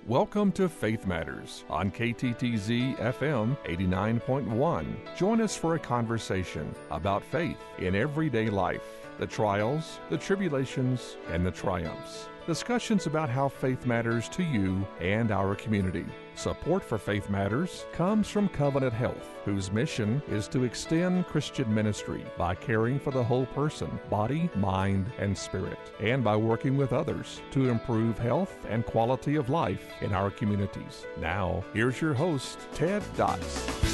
Welcome to Faith Matters on KTTZ FM 89.1. Join us for a conversation about faith in everyday life, the trials, the tribulations, and the triumphs. Discussions about how faith matters to you and our community. Support for Faith Matters comes from Covenant Health, whose mission is to extend Christian ministry by caring for the whole person, body, mind, and spirit, and by working with others to improve health and quality of life in our communities. Now, here's your host, Ted Dotz.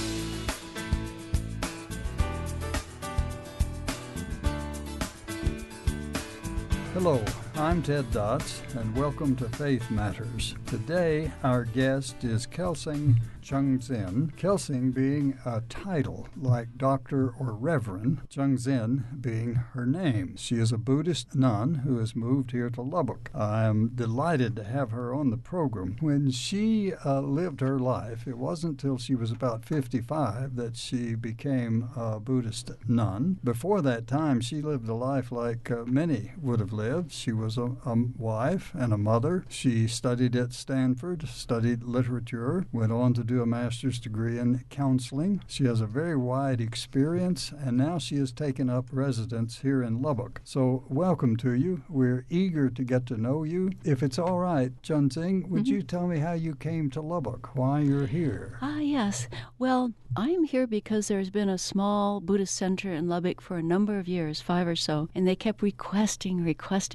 Hello, I'm Ted Dotz, and welcome to Faith Matters. Today, our guest is Kelsing Chung-Zin, Kelsing being a title like Doctor or Reverend, Chung-Zin being her name. She is a Buddhist nun who has moved here to Lubbock. I am delighted to have her on the program. When she lived her life, it wasn't until she was about 55 that she became a Buddhist nun. Before that time, she lived a life like many would have lived. She was a wife and a mother. She studied at Stanford, studied literature, went on to do a master's degree in counseling. She has a very wide experience, and now she has taken up residence here in Lubbock. So welcome to you. We're eager to get to know you. If it's all right, Chung-Zin, would you tell me how you came to Lubbock, why you're here? Yes. Well, I'm here because there's been a small Buddhist center in Lubbock for a number of years, 5 or so, and they kept requesting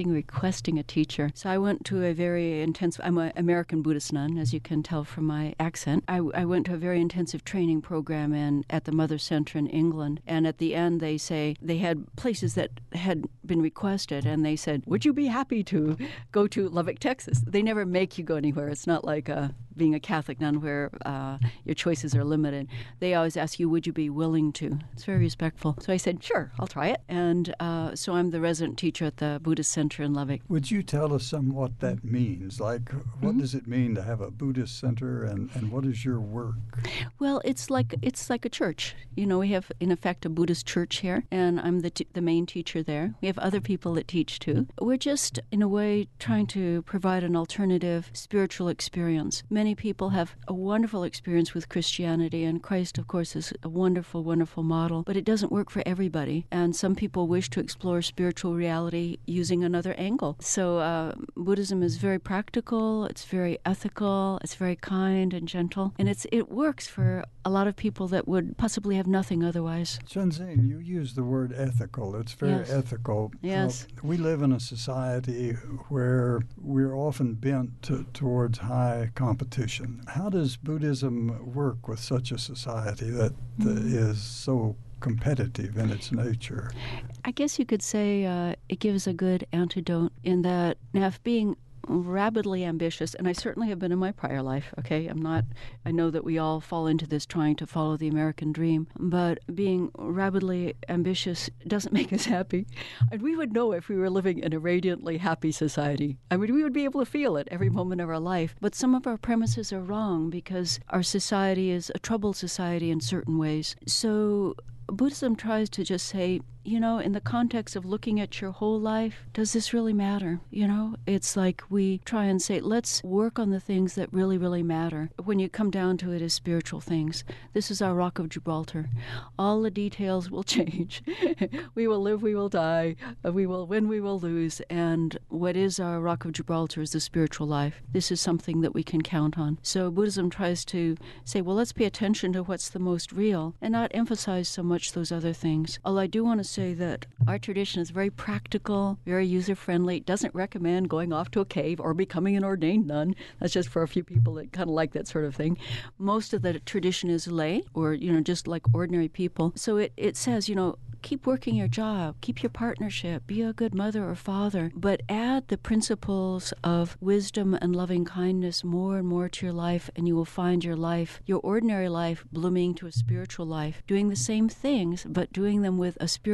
a teacher. So I went to a very intense, I'm an American Buddhist nun, as you can tell from my accent. I went to a very intensive training program at the Mother Center in England, and at the end they say they had places that had been requested, and they said, would you be happy to go to Lubbock, Texas? They never make you go anywhere. It's not like being a Catholic nun where your choices are limited. They always ask you, would you be willing to? It's very respectful. So I said, sure, I'll try it. And so I'm the resident teacher at the Buddhist Center in Lubbock. Would you tell us some what that means? Like, what does it mean to have a Buddhist center, and what is your work? Well, it's like a church. You know, we have, in effect, a Buddhist church here, and I'm the main teacher there. We have other people that teach, too. We're just, in a way, trying to provide an alternative spiritual experience. Many people have a wonderful experience with Christianity, and Christ, of course, is a wonderful, wonderful model, but it doesn't work for everybody, and some people wish to explore spiritual reality using another angle. So Buddhism is very practical, it's very ethical, it's very kind and gentle, and it works for a lot of people that would possibly have nothing otherwise. Chung-Zin, you use the word ethical. It's very ethical. Yes. We live in a society where we're often bent towards high competition. How does Buddhism work with such a society that is so competitive in its nature? I guess you could say it gives a good antidote in that now if being rabidly ambitious, and I certainly have been in my prior life, okay? I know that we all fall into this trying to follow the American dream, but being rabidly ambitious doesn't make us happy. And we would know if we were living in a radiantly happy society. I mean, we would be able to feel it every moment of our life, but some of our premises are wrong because our society is a troubled society in certain ways. So Buddhism tries to just say, you know, in the context of looking at your whole life, does this really matter? You know, it's like we try and say, let's work on the things that really, really matter. When you come down to it as spiritual things, this is our Rock of Gibraltar. All the details will change. We will live, we will die, we will win, we will lose. And what is our Rock of Gibraltar is the spiritual life. This is something that we can count on. So Buddhism tries to say, well, let's pay attention to what's the most real and not emphasize so much those other things. Although I do want to say that our tradition is very practical, very user-friendly. It doesn't recommend going off to a cave or becoming an ordained nun. That's just for a few people that kind of like that sort of thing. Most of the tradition is lay or, you know, just like ordinary people. So it says, you know, keep working your job, keep your partnership, be a good mother or father, but add the principles of wisdom and loving kindness more and more to your life, and you will find your ordinary life, blooming to a spiritual life, doing the same things, but doing them with a spiritual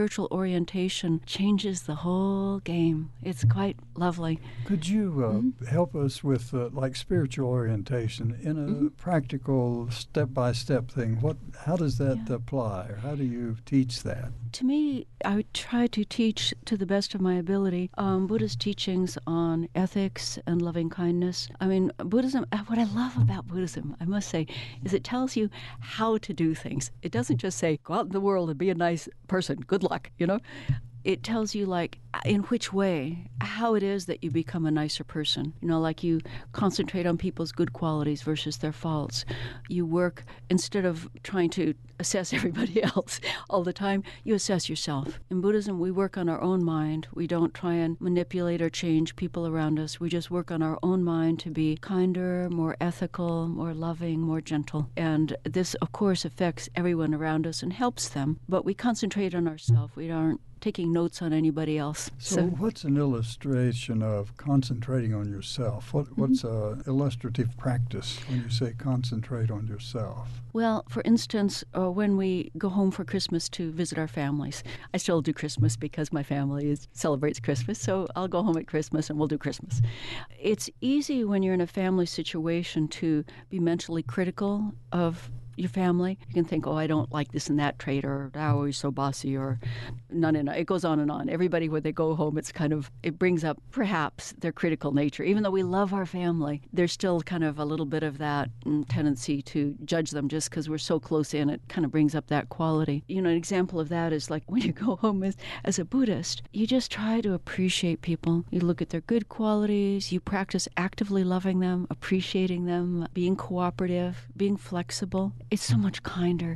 spiritual orientation changes the whole game. It's quite lovely. Could you help us with like spiritual orientation in a practical step-by-step thing? How does that apply, or how do you teach that? To me, I would try to teach to the best of my ability Buddha's teachings on ethics and loving kindness. I mean, Buddhism, what I love about Buddhism, I must say, is it tells you how to do things. It doesn't just say, go out in the world and be a nice person. Good luck, you know? It tells you, like, in which way, how it is that you become a nicer person. You know, like you concentrate on people's good qualities versus their faults. You work, instead of trying to assess everybody else all the time, you assess yourself. In Buddhism, we work on our own mind. We don't try and manipulate or change people around us. We just work on our own mind to be kinder, more ethical, more loving, more gentle. And this, of course, affects everyone around us and helps them. But we concentrate on ourselves. We aren't taking notes on anybody else. So what's an illustration of concentrating on yourself? What's an illustrative practice when you say concentrate on yourself? Well, for instance, when we go home for Christmas to visit our families, I still do Christmas because my family celebrates Christmas, so I'll go home at Christmas and we'll do Christmas. It's easy when you're in a family situation to be mentally critical of your family. You can think, oh, I don't like this and that trait, or they're always so bossy, or none. It goes on and on. Everybody, when they go home, it brings up perhaps their critical nature. Even though we love our family, there's still kind of a little bit of that tendency to judge them just because we're so close in. It kind of brings up that quality. You know, an example of that is like when you go home as a Buddhist, you just try to appreciate people. You look at their good qualities. You practice actively loving them, appreciating them, being cooperative, being flexible. It's so much kinder.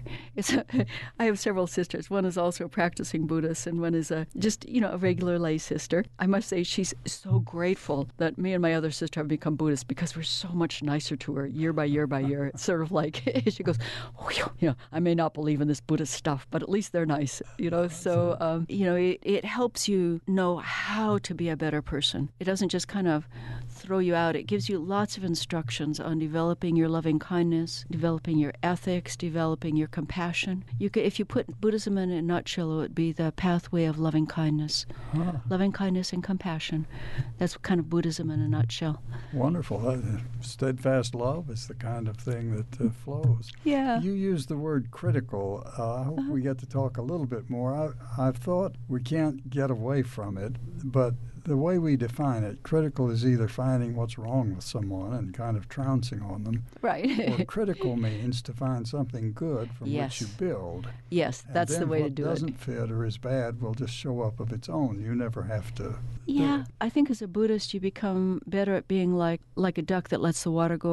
I have several sisters. One is also a practicing Buddhist, and one is a regular lay sister. I must say she's so grateful that me and my other sister have become Buddhists because we're so much nicer to her year by year by year. It's sort of like she goes, I may not believe in this Buddhist stuff, but at least they're nice, you know. So it helps you know how to be a better person. It doesn't just kind of throw you out. It gives you lots of instructions on developing your loving kindness, developing your ethics, developing your compassion. If you put Buddhism in a nutshell, it would be the pathway of loving kindness. Loving kindness and compassion. That's kind of Buddhism in a nutshell. Wonderful. Steadfast love is the kind of thing that flows. Yeah. You used the word critical. I hope we get to talk a little bit more. I've thought we can't get away from it, but the way we define it, critical is either finding what's wrong with someone and kind of trouncing on them. Right. Or critical means to find something good from which you build. Yes, that's the way to do it. What doesn't fit or is bad will just show up of its own. You never have to do it. I think as a Buddhist you become better at being like a duck that lets the water go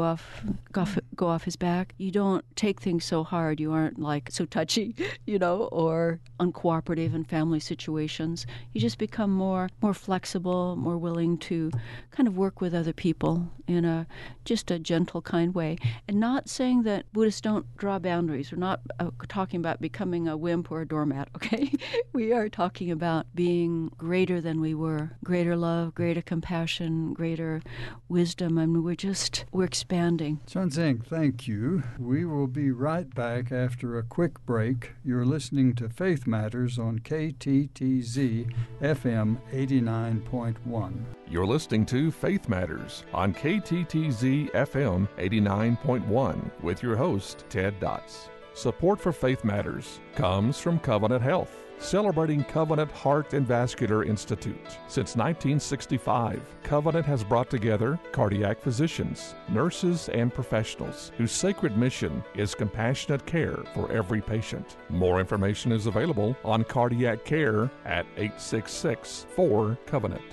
off his back. You don't take things so hard. You aren't like so touchy, or uncooperative in family situations. You just become more flexible, more willing to kind of work with other people in just a gentle, kind way. And not saying that Buddhists don't draw boundaries. We're not talking about becoming a wimp or a doormat, okay? We are talking about being greater than we were. Greater love, greater compassion, greater wisdom. I mean, we're expanding. Chun-Tsing, thank you. We will be right back after a quick break. You're listening to Faith Matters on KTTZ FM 89.1. You're listening to Faith Matters on KTTZ FM 89.1 with your host, Ted Dotz. Support for Faith Matters comes from Covenant Health, celebrating Covenant Heart and Vascular Institute. Since 1965, Covenant has brought together cardiac physicians, nurses, and professionals whose sacred mission is compassionate care for every patient. More information is available on cardiac care at 866-4-COVENANT.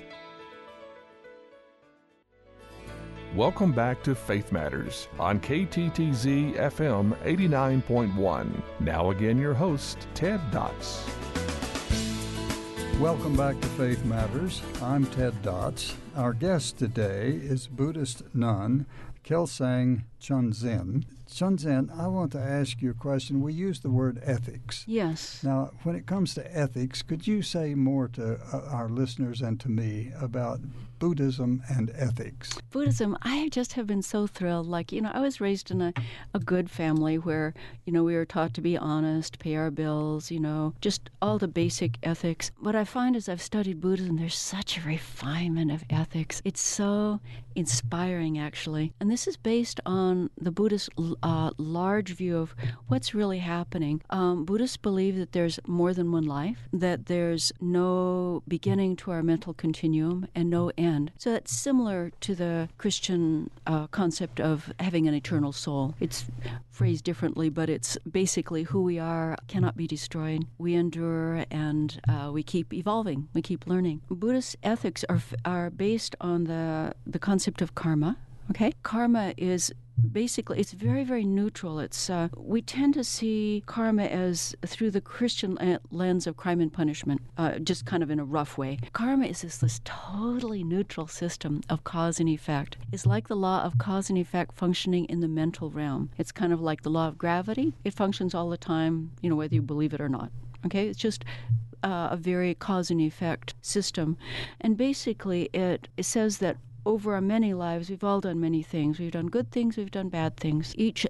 Welcome back to Faith Matters on KTTZ FM 89.1. Now again, your host, Ted Dotz. Welcome back to Faith Matters. I'm Ted Dotz, Our guest today is Buddhist nun Kelsang Chunzin. Chunzin, I want to ask you a question. We use the word ethics. Yes. Now, when it comes to ethics, could you say more to our listeners and to me about Buddhism and ethics? Buddhism, I just have been so thrilled. Like, I was raised in a good family where, we were taught to be honest, pay our bills, just all the basic ethics. What I find as I've studied Buddhism, there's such a refinement of ethics. It's so inspiring, actually. And this is based on the Buddhist large view of what's really happening. Buddhists believe that there's more than one life, that there's no beginning to our mental continuum and no end. So that's similar to the Christian concept of having an eternal soul. It's phrased differently, but it's basically who we are cannot be destroyed. We endure and we keep evolving. We keep learning. Buddhist ethics are based on the concept of karma. Okay? Karma is basically, it's very, very neutral. We tend to see karma as through the Christian lens of crime and punishment, just kind of in a rough way. Karma is this totally neutral system of cause and effect. It's like the law of cause and effect functioning in the mental realm. It's kind of like the law of gravity. It functions all the time, whether you believe it or not. Okay? It's just a very cause and effect system. And basically, it says that over our many lives, we've all done many things. We've done good things, we've done bad things. Each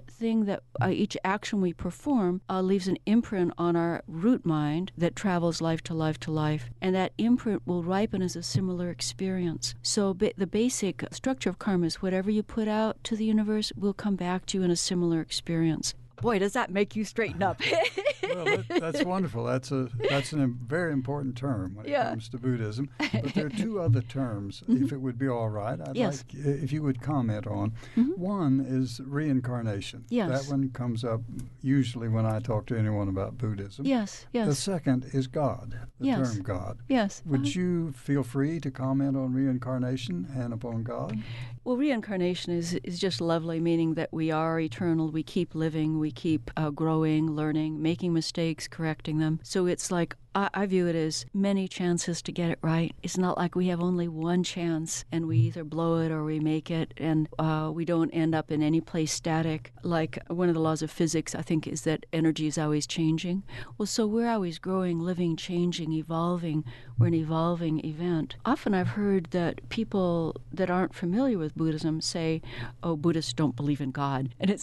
action we perform leaves an imprint on our root mind that travels life to life to life. And that imprint will ripen as a similar experience. So the basic structure of karma is whatever you put out to the universe will come back to you in a similar experience. Boy, does that make you straighten up. Well, that's wonderful. That's a very important term when it comes to Buddhism. But there are two other terms, if it would be all right, I'd like if you would comment on. One is reincarnation. Yes. That one comes up usually when I talk to anyone about Buddhism. Yes. The second is God, the term God. Yes. Would you feel free to comment on reincarnation and upon God? Well, reincarnation is just lovely, meaning that we are eternal, we keep living, we keep growing, learning, making mistakes, correcting them. So it's like, I view it as many chances to get it right. It's not like we have only one chance and we either blow it or we make it, and we don't end up in any place static. Like one of the laws of physics, I think, is that energy is always changing. Well, so we're always growing, living, changing, evolving. We're an evolving event. Often I've heard that people that aren't familiar with Buddhism say, oh, Buddhists don't believe in God. And it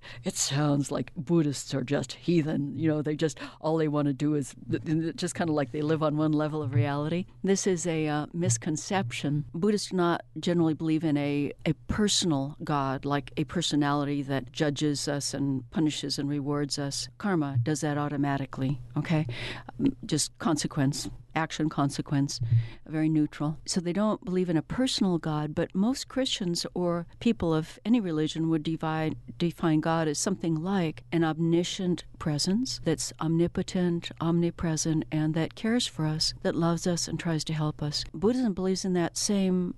sounds like Buddhists are just heathen. They just, all they want to do is just kind of like they live on one level of reality. This is a misconception. Buddhists do not generally believe in a personal God, like a personality that judges us and punishes and rewards us. Karma does that automatically, okay? Just consequence. Action, consequence, very neutral. So they don't believe in a personal God, but most Christians or people of any religion would define God as something like an omniscient presence that's omnipotent, omnipresent, and that cares for us, that loves us and tries to help us. Buddhism believes in that same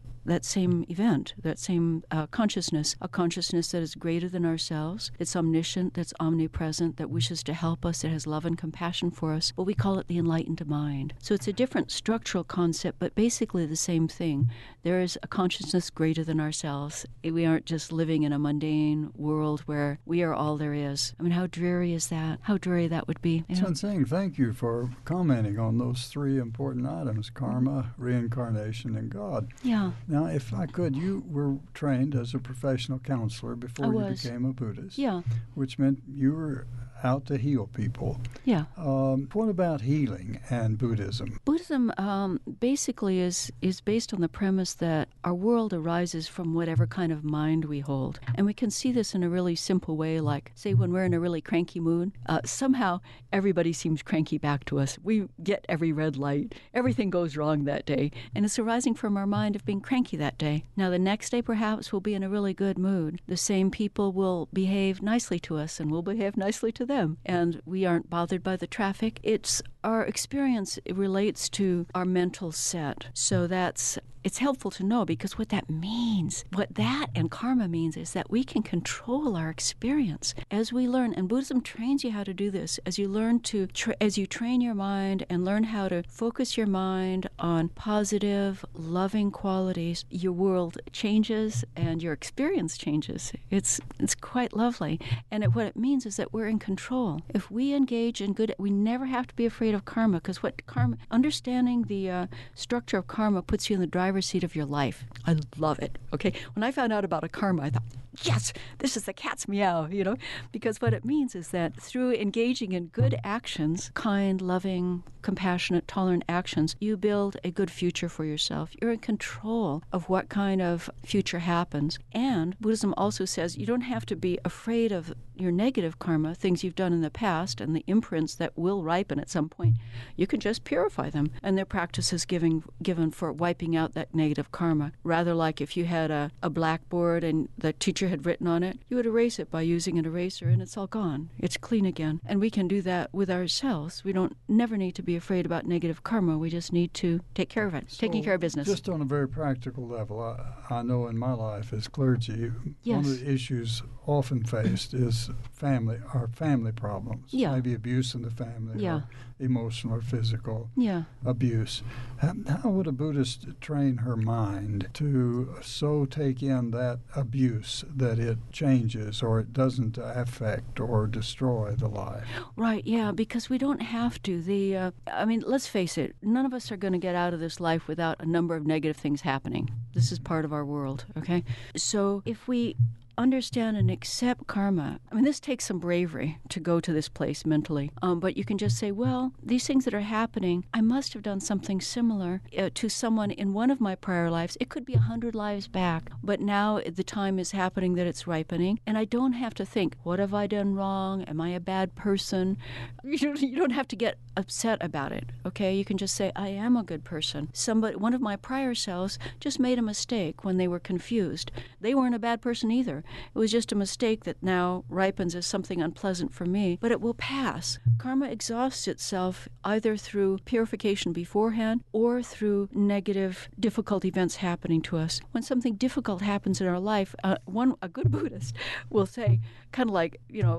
event, that same consciousness, a consciousness that is greater than ourselves, that's omniscient, that's omnipresent, that wishes to help us, that has love and compassion for us. But we call it the enlightened mind. So it's a different structural concept, but basically the same thing. There is a consciousness greater than ourselves. We aren't just living in a mundane world where we are all there is. I mean, how dreary is that? How dreary that would be. So I'm saying thank you for commenting on those three important items, karma, reincarnation, and God. Yeah. Now, if I could, you were trained as a professional counselor before you became a Buddhist. Yeah. Which meant you were out to heal people. Yeah. What about healing and Buddhism? Buddhism basically is based on the premise that our world arises from whatever kind of mind we hold. And we can see this in a really simple way, like, say, when we're in a really cranky mood, somehow everybody seems cranky back to us. We get every red light. Everything goes wrong that day. And it's arising from our mind of being cranky that day. Now, the next day, perhaps, we'll be in a really good mood. The same people will behave nicely to us, and we'll behave nicely to them. And we aren't bothered by the traffic. It's our experience relates to our mental set. So it's helpful to know, because what that means, what that and karma means, is that we can control our experience as we learn. And Buddhism trains you how to do this. As you learn to, as you train your mind and learn how to focus your mind on positive, loving qualities, your world changes and your experience changes. It's quite lovely. And what it means is that we're in control. If we engage in good, we never have to be afraid of karma, because understanding the structure of karma puts you in the driver's seat of your life. I love it. Okay, when I found out about a karma, I thought, yes, this is the cat's meow, because what it means is that through engaging in good actions, kind, loving, compassionate, tolerant actions, you build a good future for yourself. You're in control of what kind of future happens. And Buddhism also says you don't have to be afraid of your negative karma, things you've done in the past and the imprints that will ripen at some point. You can just purify them. And their practice is given for wiping out that negative karma. Rather, like if you had a blackboard and the teacher had written on it, you would erase it by using an eraser, and it's all gone. It's clean again. And we can do that with ourselves. We don't never need to be afraid about negative karma. We just need to take care of it, taking care of business. Just on a very practical level, I know in my life as clergy, yes, one of the issues often faced is family problems. Yeah. Maybe abuse in the family, yeah, or emotional or physical yeah, abuse. How would a Buddhist train her mind to so take in that abuse that it changes or it doesn't affect or destroy the life? Right, yeah, because we don't have to. Let's face it, none of us are going to get out of this life without a number of negative things happening. This is part of our world, okay? So if we understand and accept karma. This takes some bravery to go to this place mentally. But you can just say, well, these things that are happening, I must have done something similar to someone in one of my prior lives. It could be 100 lives back. But now the time is happening that it's ripening. And I don't have to think, what have I done wrong? Am I a bad person? You don't have to get upset about it, okay? You can just say, I am a good person. One of my prior selves just made a mistake when they were confused. They weren't a bad person either. It was just a mistake that now ripens as something unpleasant for me, but it will pass. Karma exhausts itself either through purification beforehand or through negative, difficult events happening to us. When something difficult happens in our life, a good Buddhist will say, kind of like,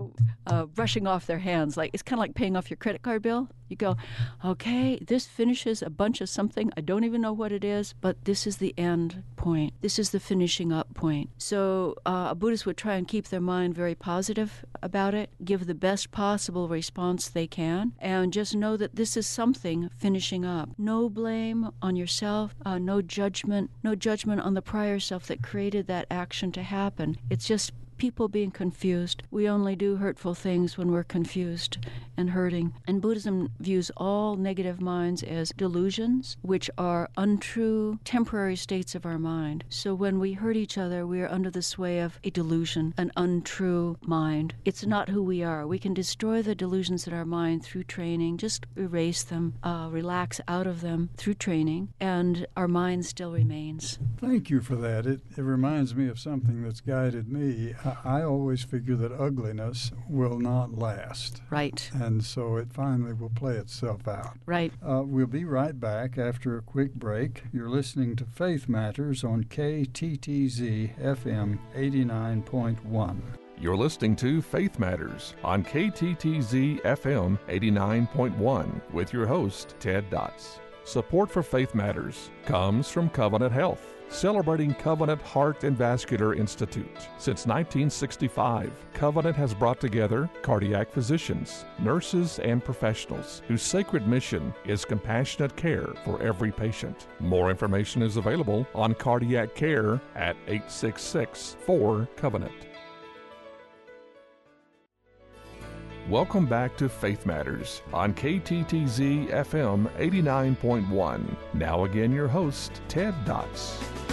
brushing off their hands, like it's kind of like paying off your credit card bill. You go, okay, this finishes a bunch of something. I don't even know what it is, but this is the end point. This is the finishing up point. So a Buddhist would try and keep their mind very positive about it, give the best possible response they can, and just know that this is something finishing up. No blame on yourself, no judgment on the prior self that created that action to happen. It's just people being confused. We only do hurtful things when we're confused and hurting. And Buddhism views all negative minds as delusions, which are untrue, temporary states of our mind. So when we hurt each other, we are under the sway of a delusion, an untrue mind. It's not who we are. We can destroy the delusions in our mind through training, just erase them, relax out of them through training, and our mind still remains. Thank you for that. It reminds me of something that's guided me. I always figure that ugliness will not last. Right. And so it finally will play itself out. Right. We'll be right back after a quick break. You're listening to Faith Matters on KTTZ FM 89.1. You're listening to Faith Matters on KTTZ FM 89.1 with your host, Ted Dotz. Support for Faith Matters comes from Covenant Health, celebrating Covenant Heart and Vascular Institute. Since 1965, Covenant has brought together cardiac physicians, nurses, and professionals whose sacred mission is compassionate care for every patient. More information is available on cardiac care at 866-4-COVENANT. Welcome back to Faith Matters on KTTZ FM 89.1. Now again, your host, Ted Dotz.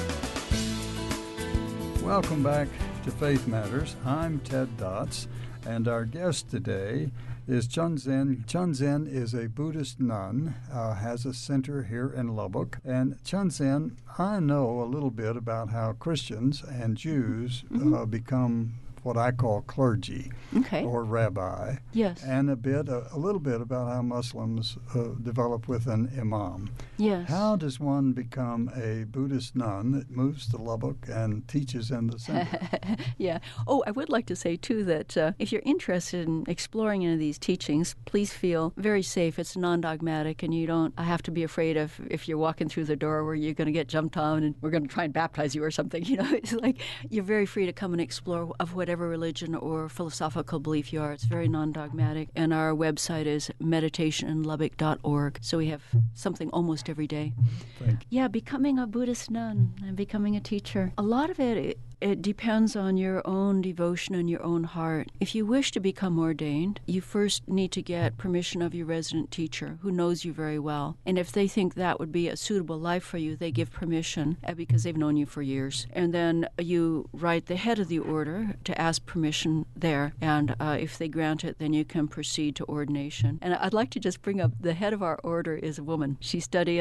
Welcome back to Faith Matters. I'm Ted Dotz, and our guest today is Chun Zen. Chun Zen is a Buddhist nun, has a center here in Lubbock. And Chun Zen, I know a little bit about how Christians and Jews become what I call clergy Okay. or rabbi, Yes. and a little bit about how Muslims develop with an imam. Yes. How does one become a Buddhist nun that moves to Lubbock and teaches in the center? Yeah. Oh, I would like to say, too, that if you're interested in exploring any of these teachings, please feel very safe. It's non-dogmatic, and you don't have to be afraid of if you're walking through the door where you're going to get jumped on and we're going to try and baptize you or something. It's like you're very free to come and explore of whatever religion or philosophical belief you are. It's very non-dogmatic. And our website is meditationinlubbock.org. So we have something almost every day. Thank you. Yeah, becoming a Buddhist nun and becoming a teacher. A lot of it depends on your own devotion and your own heart. If you wish to become ordained, you first need to get permission of your resident teacher, who knows you very well. And if they think that would be a suitable life for you, they give permission because they've known you for years. And then you write the head of the order to ask permission there. And if they grant it, then you can proceed to ordination. And I'd like to just bring up the head of our order is a woman. She studied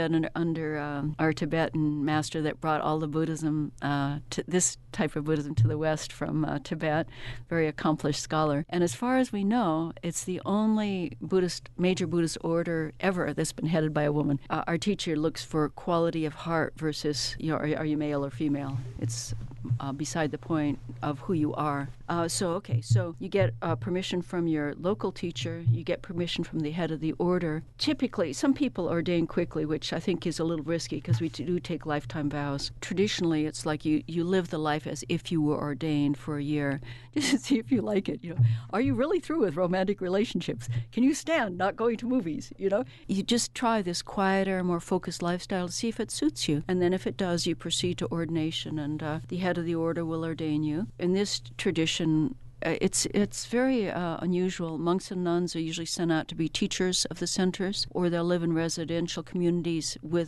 under our Tibetan master that brought all the Buddhism to this type of Buddhism to the West from Tibet, very accomplished scholar. And as far as we know, it's the only major Buddhist order ever that's been headed by a woman. Our teacher looks for quality of heart versus, are you male or female? It's beside the point of who you are. So you get permission from your local teacher, you get permission from the head of the order. Typically, some people ordain quickly, which I think is a little risky because we do take lifetime vows. Traditionally, it's like you live the life as if you were ordained for a year, just to see if you like it. Are you really through with romantic relationships? Can you stand not going to movies? You just try this quieter, more focused lifestyle to see if it suits you, and then if it does, you proceed to ordination, and the head of the order will ordain you. In this tradition, it's very unusual. Monks and nuns are usually sent out to be teachers of the centers, or they'll live in residential communities with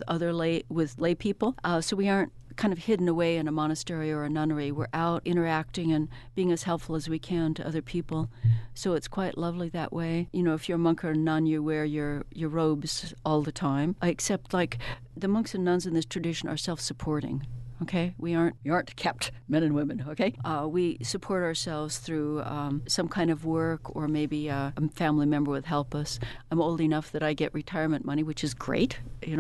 lay people. So we aren't kind of hidden away in a monastery or a nunnery. We're out interacting and being as helpful as we can to other people. So it's quite lovely that way. If you're a monk or a nun, you wear your robes all the time, except like the monks and nuns in this tradition are self-supporting. Okay, we aren't kept men and women. Okay, we support ourselves through some kind of work, or maybe a family member would help us. I'm old enough that I get retirement money, which is great.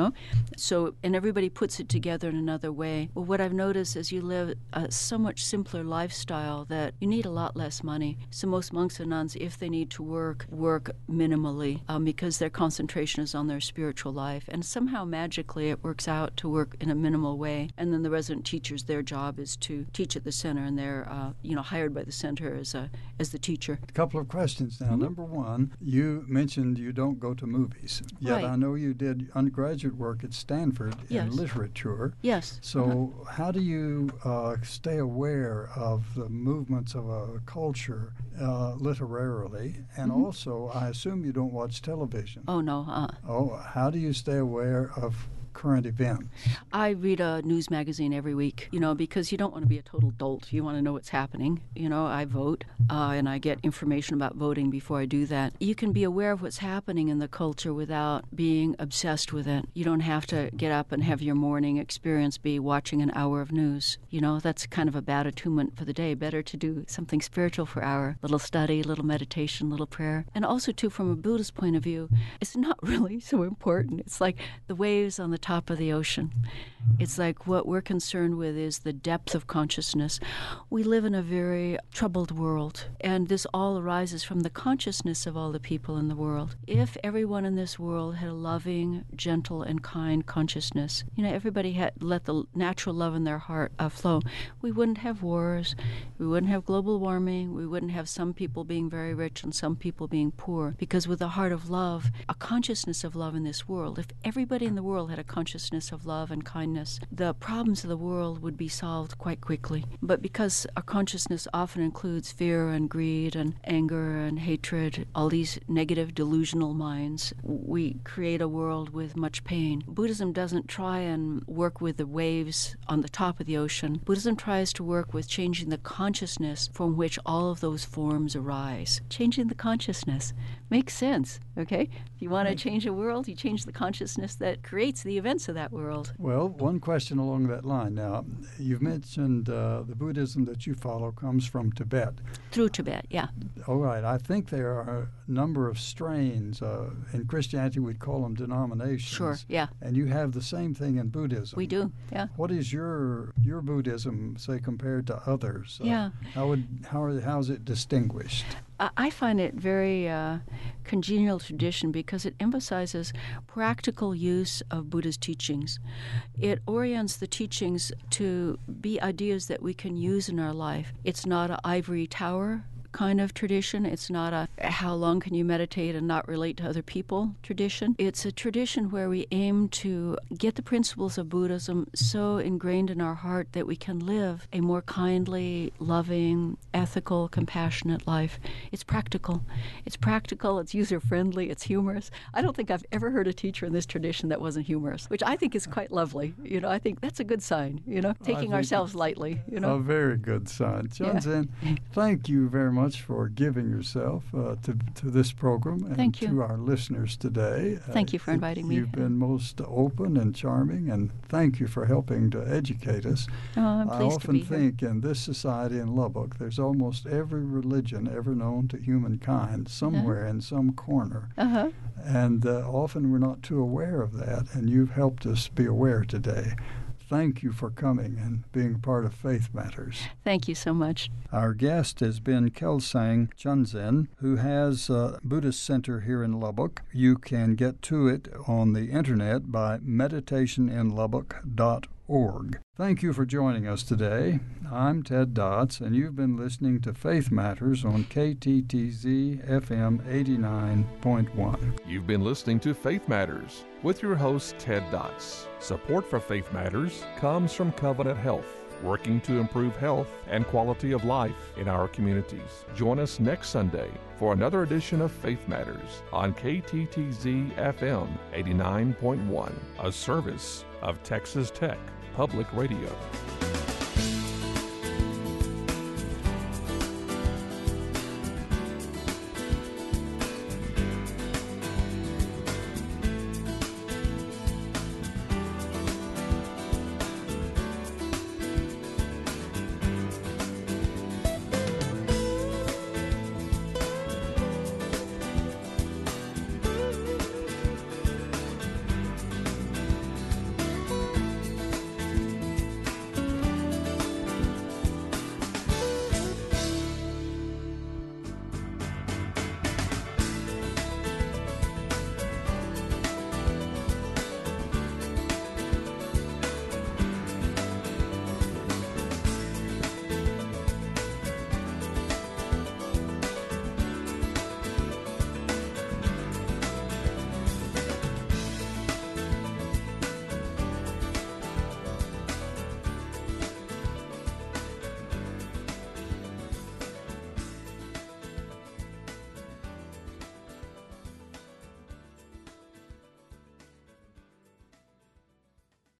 So and everybody puts it together in another way. Well, what I've noticed is you live a so much simpler lifestyle that you need a lot less money. So most monks and nuns, if they need to work minimally because their concentration is on their spiritual life, and somehow magically it works out to work in a minimal way. And then the resident teachers, their job is to teach at the center, and they're hired by the center as the teacher. A couple of questions now. Mm-hmm. Number one, you mentioned you don't go to movies, yet right. I know you did undergraduate work at Stanford yes. in literature. Yes. So how do you stay aware of the movements of a culture literarily? And mm-hmm. also, I assume you don't watch television. Oh, no. Oh, how do you stay aware of current events? I read a news magazine every week, because you don't want to be a total dolt. You want to know what's happening. I vote, and I get information about voting before I do that. You can be aware of what's happening in the culture without being obsessed with it. You don't have to get up and have your morning experience be watching an hour of news. That's kind of a bad attunement for the day. Better to do something spiritual for an hour. Little study, little meditation, little prayer. And also, too, from a Buddhist point of view, it's not really so important. It's like the waves on the top of the ocean. It's like what we're concerned with is the depth of consciousness. We live in a very troubled world, and this all arises from the consciousness of all the people in the world. If everyone in this world had a loving, gentle, and kind consciousness, everybody had let the natural love in their heart flow, we wouldn't have wars, we wouldn't have global warming, we wouldn't have some people being very rich and some people being poor, because with a heart of love, a consciousness of love in this world, if everybody in the world had a consciousness of love and kindness, the problems of the world would be solved quite quickly. But because our consciousness often includes fear and greed and anger and hatred, all these negative delusional minds, we create a world with much pain. Buddhism doesn't try and work with the waves on the top of the ocean. Buddhism tries to work with changing the consciousness from which all of those forms arise. Changing the consciousness makes sense, okay? If you want to change a world, you change the consciousness that creates the events of that world. Well, one question along that line. Now, you've mentioned the Buddhism that you follow comes from Tibet. Through Tibet, yeah. All right. I think there are a number of strains. In Christianity, we'd call them denominations. Sure, yeah. And you have the same thing in Buddhism. We do, yeah. What is your Buddhism, say, compared to others? Yeah. How is it distinguished? I find it very congenial tradition because it emphasizes practical use of Buddha's teachings. It orients the teachings to be ideas that we can use in our life. It's not an ivory tower kind of tradition. It's not a how long can you meditate and not relate to other people tradition. It's a tradition where we aim to get the principles of Buddhism so ingrained in our heart that we can live a more kindly, loving, ethical, compassionate life. It's practical. It's user-friendly, it's humorous. I don't think I've ever heard a teacher in this tradition that wasn't humorous, which I think is quite lovely. I think that's a good sign, taking ourselves lightly, A very good sign. Chun-Zen, thank you very much for giving yourself to this program and Thank you. To our listeners today. Thank you for inviting me. You've been most open and charming, and thank you for helping to educate us. I'm pleased to be here. I often think in this society in Lubbock, there's almost every religion ever known to humankind somewhere in some corner. And often we're not too aware of that, and you've helped us be aware today. Thank you for coming and being part of Faith Matters. Thank you so much. Our guest has been Kelsang Chun-Zen, who has a Buddhist center here in Lubbock. You can get to it on the internet by meditationinlubbock.org. Thank you for joining us today. I'm Ted Dotz, and you've been listening to Faith Matters on KTTZ FM 89.1. You've been listening to Faith Matters with your host, Ted Dotz. Support for Faith Matters comes from Covenant Health, working to improve health and quality of life in our communities. Join us next Sunday for another edition of Faith Matters on KTTZ FM 89.1, a service of Texas Tech Public Radio.